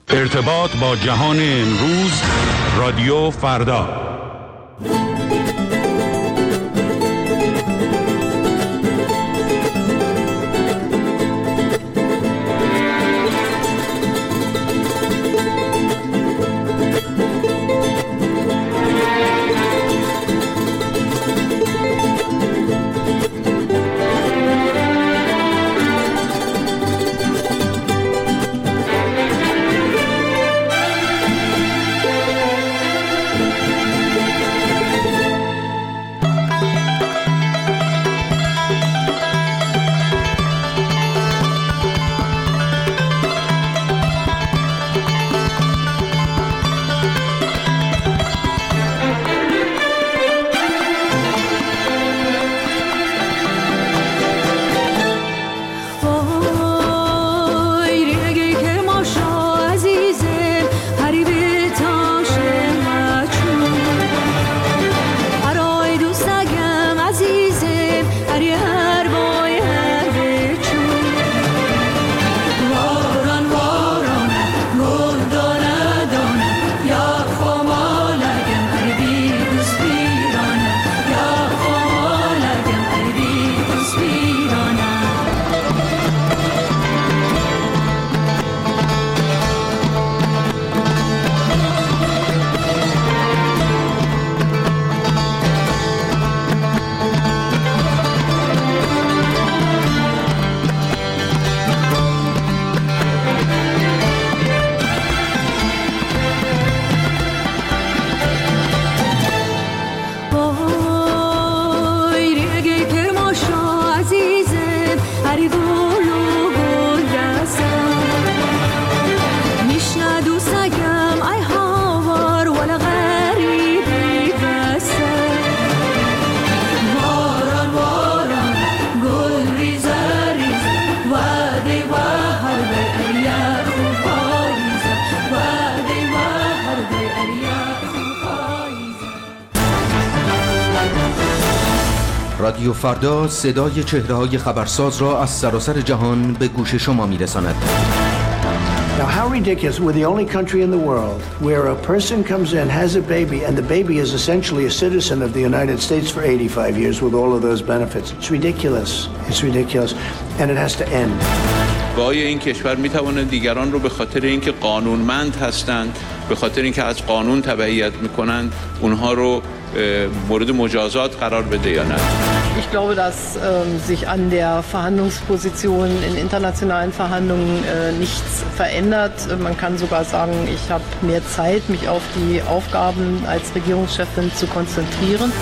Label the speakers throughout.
Speaker 1: ارتباط با جهان امروز، رادیو فردا.
Speaker 2: رادیو فردا صدای چهره‌های خبرساز را از سراسر جهان به گوش شما می‌رساند.
Speaker 3: Now how ridiculous, we're the only country in the world where a person comes in, has a baby, and the baby is essentially a citizen of the United States for 85 years with all of those benefits. It's ridiculous. It's ridiculous. And it has to end.
Speaker 4: وای این کشور میتواند دیگران رو به خاطر اینکه قانونمند هستند، به خاطر اینکه از قانون تبعیت میکنند، اونها رو مورد مجازات قرار بده یا نه.
Speaker 5: Ich glaube, dass sich an der Verhandlungsposition in internationalen Verhandlungen nichts verändert. Man kann sogar sagen, ich habe mehr Zeit, mich auf die Aufgaben als Regierungschefin zu konzentrieren.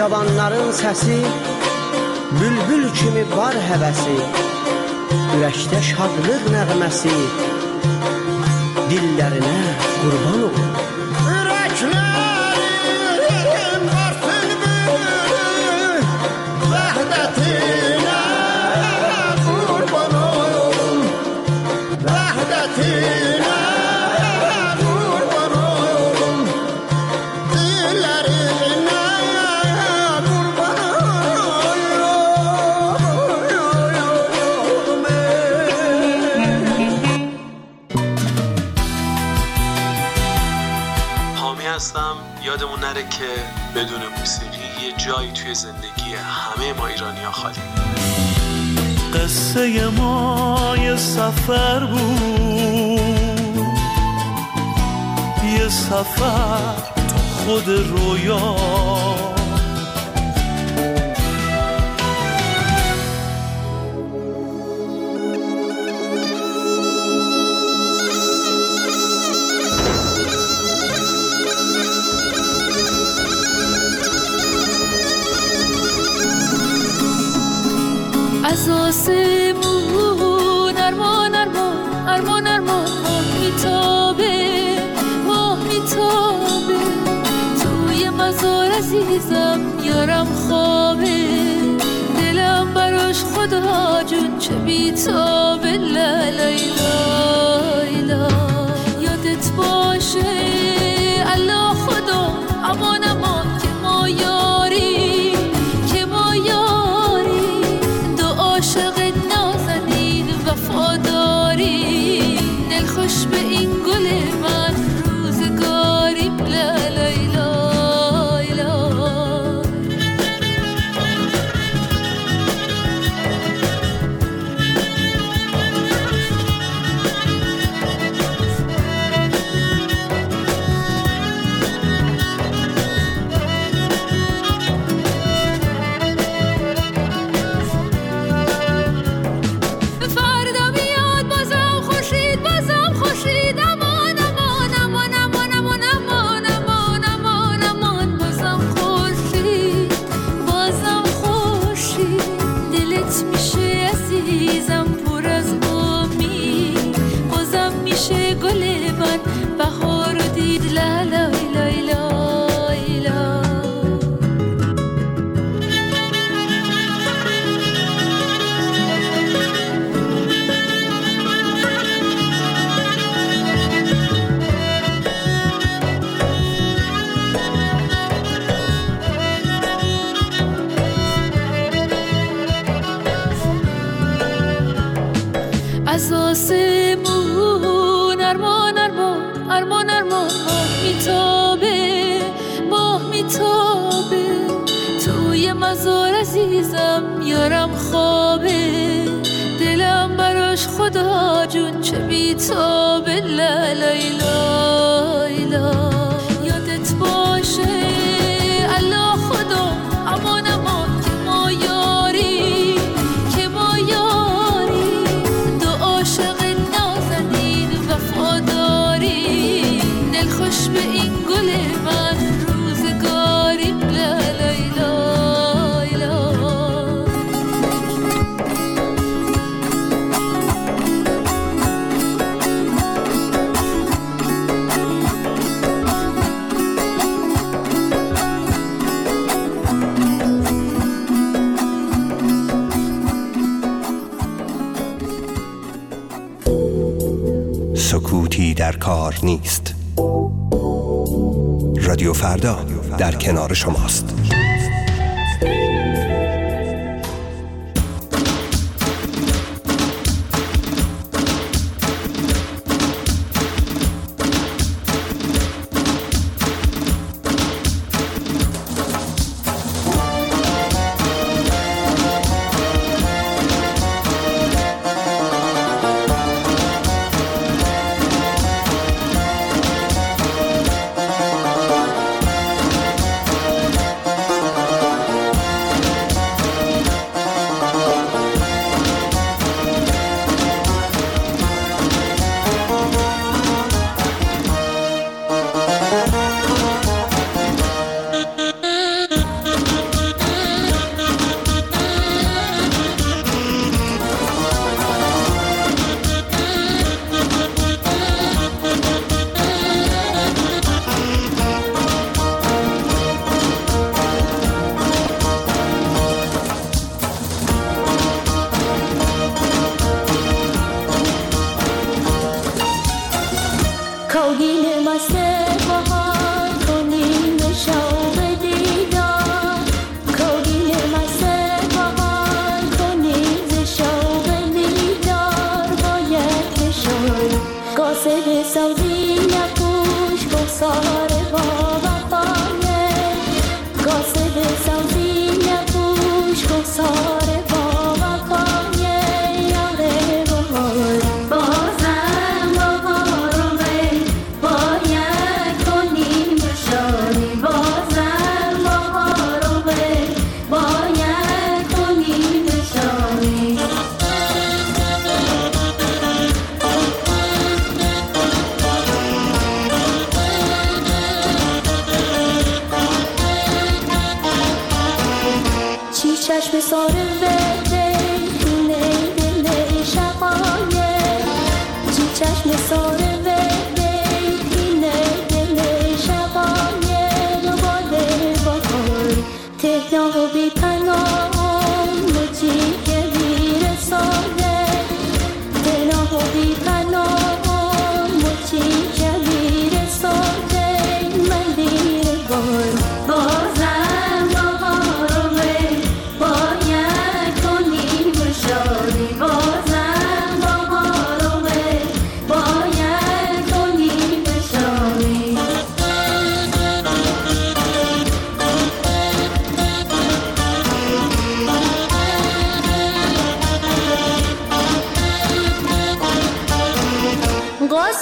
Speaker 6: cavanların səsi, bülbül kimi var həvəsi, ürəkdə şadlıq nəğməsi, dillərinə qurban olun. Ürəklərim artıq bülbül, vəhdətinə qurban olun, vəhdətinə qurban olun, dillərinə qurban olun.
Speaker 7: حامی هستم. یادمون نره که بدون موسیقی یه جایی توی زندگی همه ما ایرانی‌ها خالی.
Speaker 8: قصه ما یه سفر بود، یه سفر تو خود رویا،
Speaker 9: از آسمون ارمان ارمان ارمان ارمان ماه میتابه، ماه میتابه توی مزار عزیزم یارم خوابه، دلم براش خدا جون چه بیتابه. لا لا لا یادت باشه الله خدا امان امان که ما یاری، که ما یاری دو عاشق نازنین وفاداری، دلخوش به این گل من روزگاریم. لا لا لا از آسمون ارمان ارمان ارمان ارمان ماه میتابه، ماه میتابه توی مزار عزیزم یارم خوابه، دلم براش خدا جون چه بیتابه. لا لا لا یادت باشه الله خدا امان امان که ما یاری، که ما یاری دو عاشق نازنین وفاداری، دلخوش به این گل من روزگاریم. لا لا
Speaker 10: سکوتی در کار نیست. رادیو فردا در کنار شماست.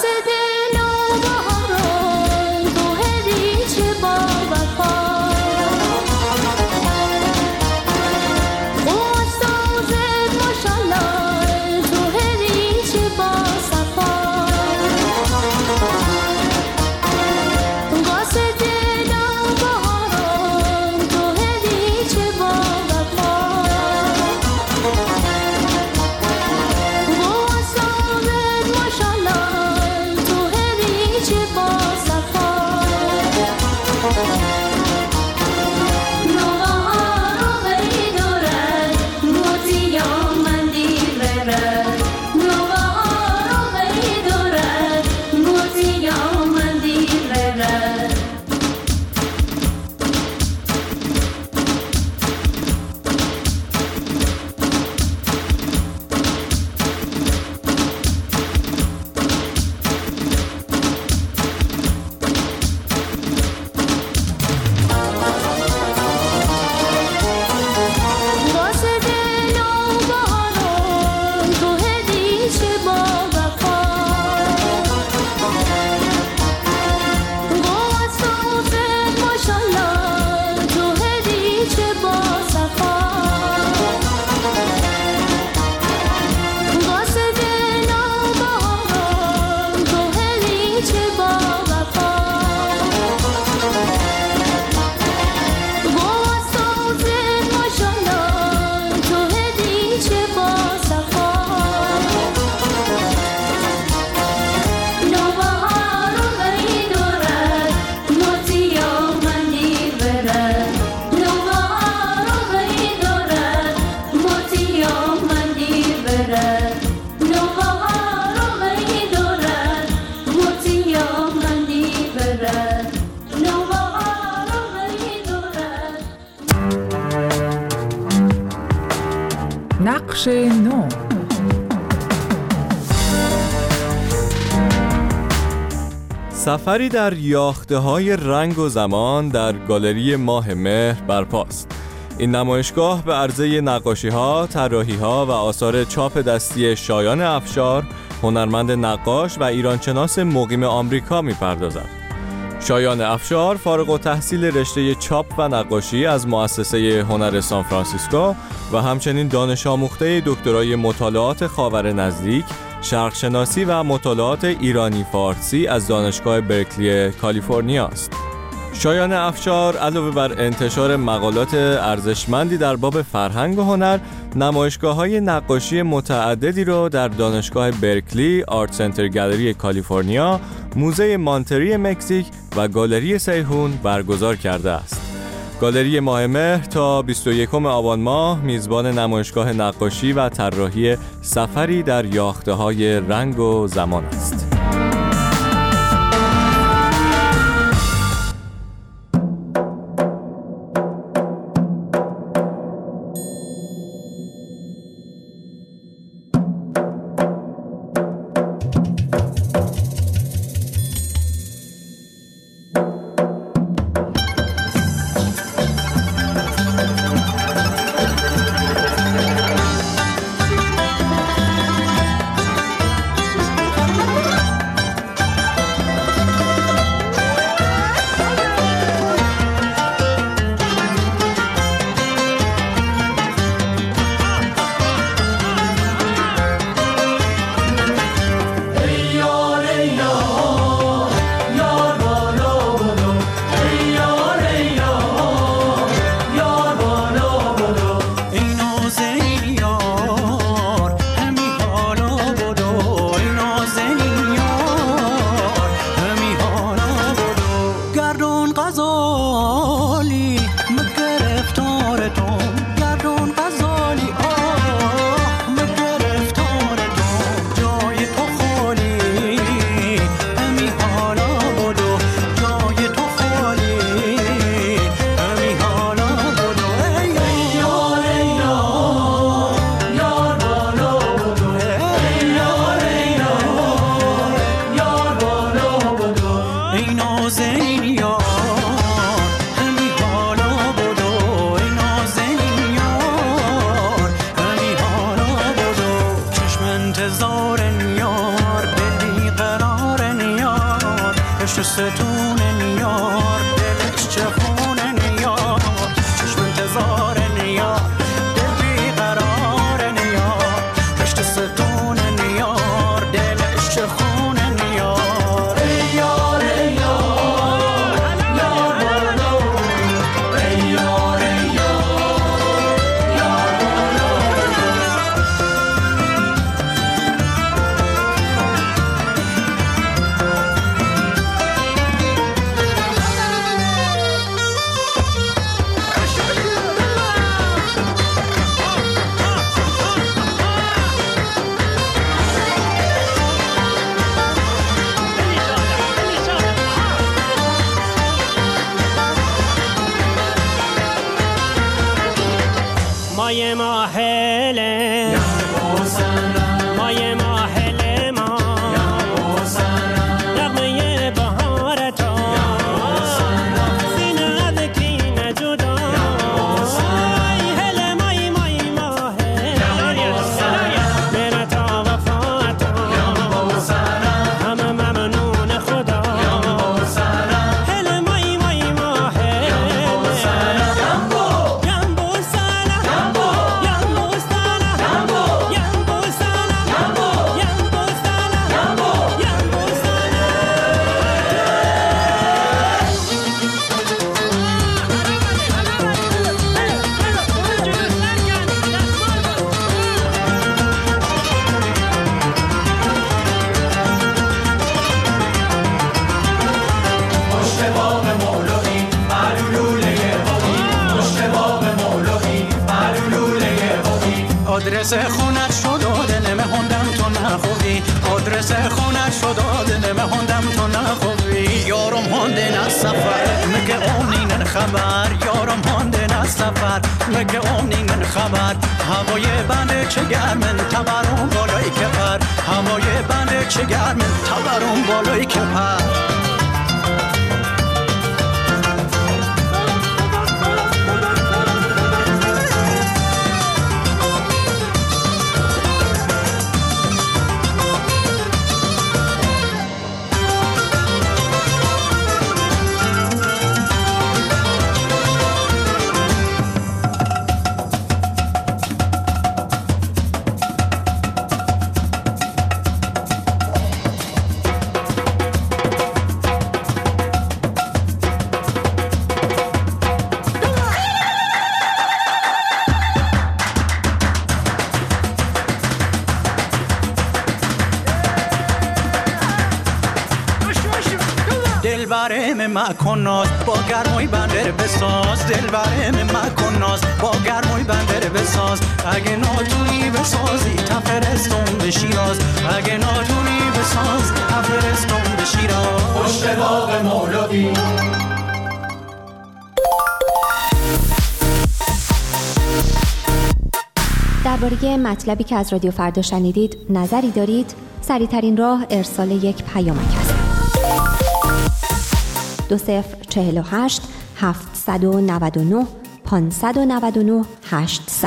Speaker 11: نقش نو.
Speaker 12: سفری در یاخته‌های رنگ و زمان در گالری ماه مهر برپاست. این نمایشگاه به عرضه نقاشی‌ها، طراحی‌ها و آثار چاپ دستی شایان افشار، هنرمند نقاش و ایرانشناس مقیم آمریکا می‌پردازد. شایان افشار فارغ التحصیل رشته چاپ و نقاشی از مؤسسه هنر سان فرانسیسکو و همچنین دانش آموخته دکترای مطالعات خاور نزدیک، شرق شناسی و مطالعات ایرانی فارسی از دانشگاه برکلی کالیفرنیا است. شایان افشار علاوه بر انتشار مقالات ارزشمندی در باب فرهنگ و هنر، نمایشگاه‌های نقاشی متعددی را در دانشگاه برکلی، آرت سنتر گالری کالیفرنیا، موزه مانتری مکزیک و گالری سیهون برگزار کرده است. گالری ماه مهر تا 21 آبان ماه میزبان نمایشگاه نقاشی و طراحی سفری در یاخته‌های رنگ و زمان است.
Speaker 13: ستون نیار دلش چه خونه نیار چشم انتظار نیار دل بیقرار نیار پشت ستون نیار دلش چه خونه نیار ای یار ای یار یار بولو ای یار ای یار یار بولو مای ماهله مای ماهله ما نغمه بهارتا سینه دکین جدا ای هله مای مای ماهله میره تا وفاتا همه ممنون خدا هله مای مای ماهله آدرس خونت شد آدنم هندم تو نخوبی آدرس خونت شد آدنم هندم تو نخوبی یارم هندن از سفر مگه اونین خبر یارم هندن از سفر مگه اونین خبر هوای بنده چه گرمن تبرون بالای کپر هوای بنده چه گرمن تبرون بالای کپر دلبرم مکناز با گرمای بندر بساز دلبرم مکناز با گرمای بندر بساز اگه ناتونی بسازی تفرستم به شیراز اگه ناتونی بساز تفرستم به شیراز پشت باغ مولوی
Speaker 14: درباره مطلبی که از رادیو فردا شنیدید نظری دارید؟ سریع‌ترین راه ارسال یک پیامک است. 2048 799 599 800.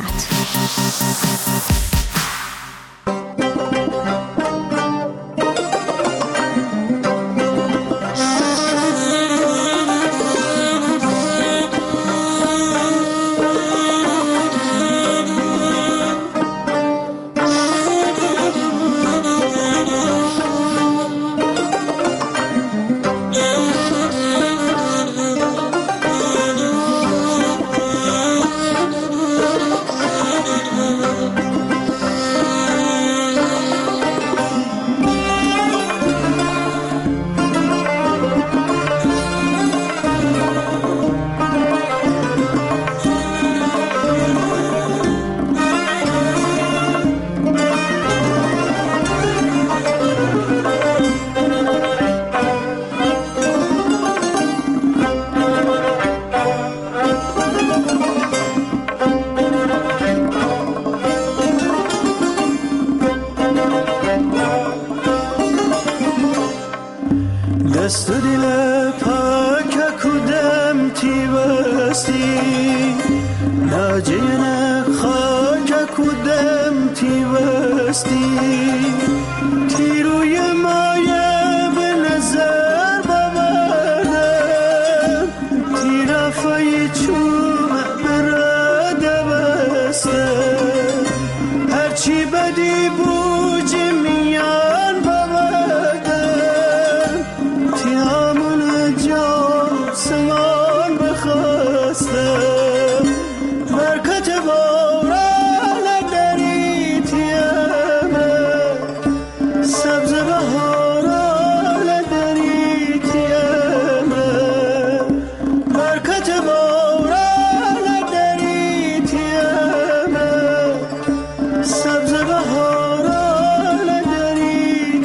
Speaker 13: دست دل پاک کدم تیوستی ناجین خاک کدم تیوستی تیروی مایه به نظر بابا
Speaker 6: هرچی بدی بوجی میان بابدن تیامون جا سمان بخواستم برکت باران دری تیامه سبز بهاران دری تیامه برکت باران دری تیامه سبز بهاران دری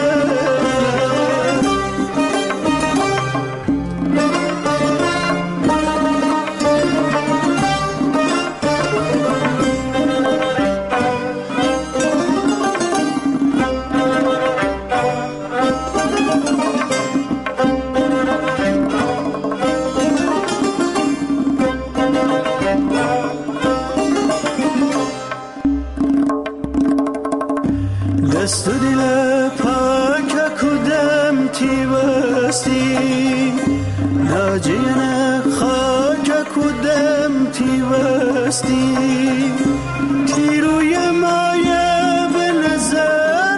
Speaker 6: دست و دل پاک کدم تی بستی ناجین خاک کدم تی بستی تی روی مایه به نظر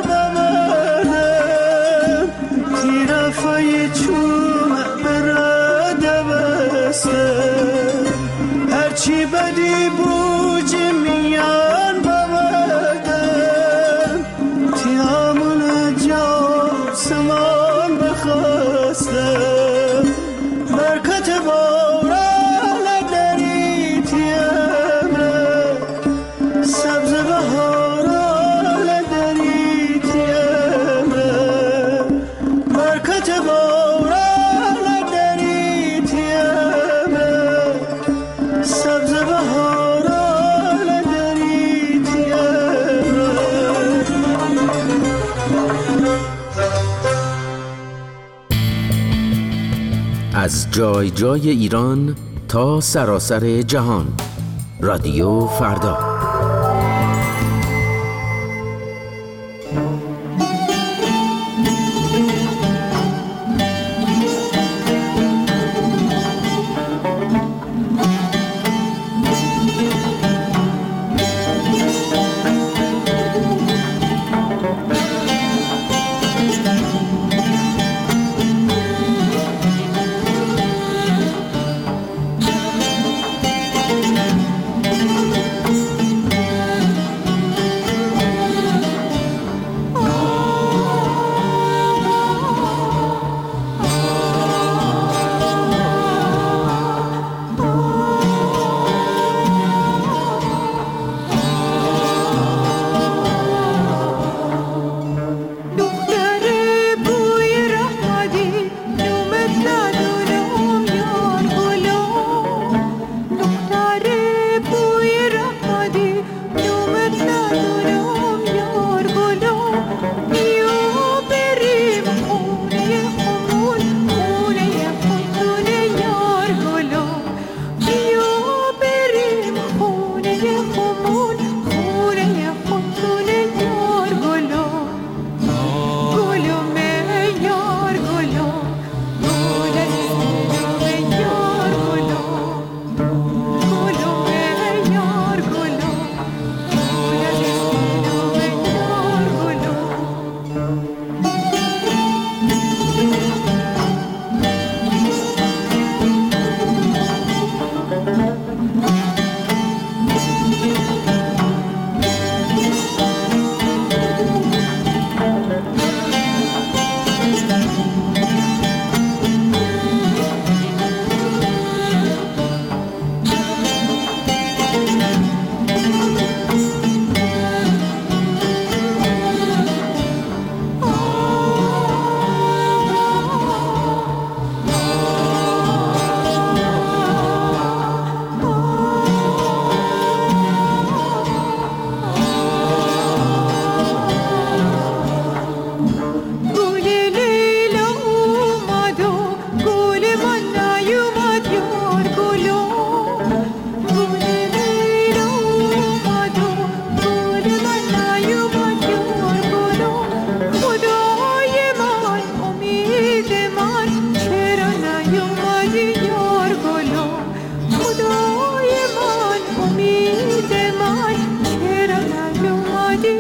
Speaker 6: ببردم تی رفای چوم براده بسته هرچی بدی بوجی میان ببردم تیامون جا سمان بخواستم برکت باران دری تیامه سبز بهاران دری تیامه برکت باران دری تیامه سبز بهاران دری تیامه.
Speaker 2: از جای جای ایران تا سراسر جهان، رادیو فردا.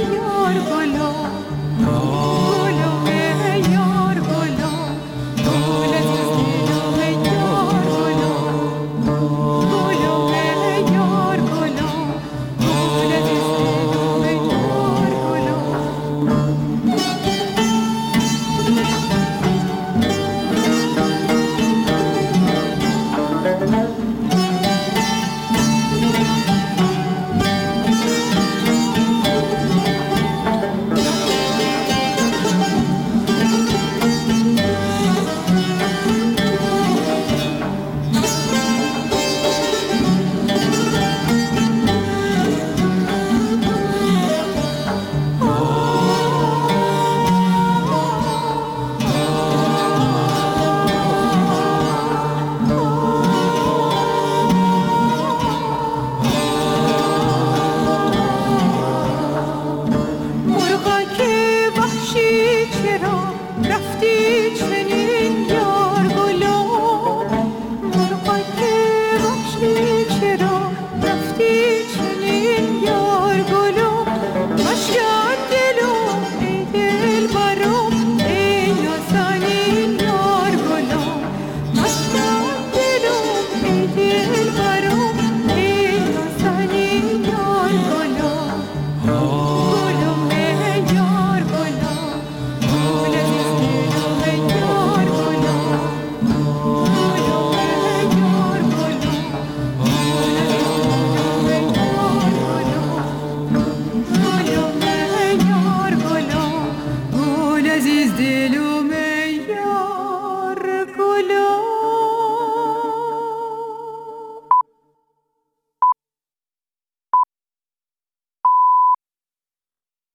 Speaker 6: مرغا که وحشی چرا رفتی چنین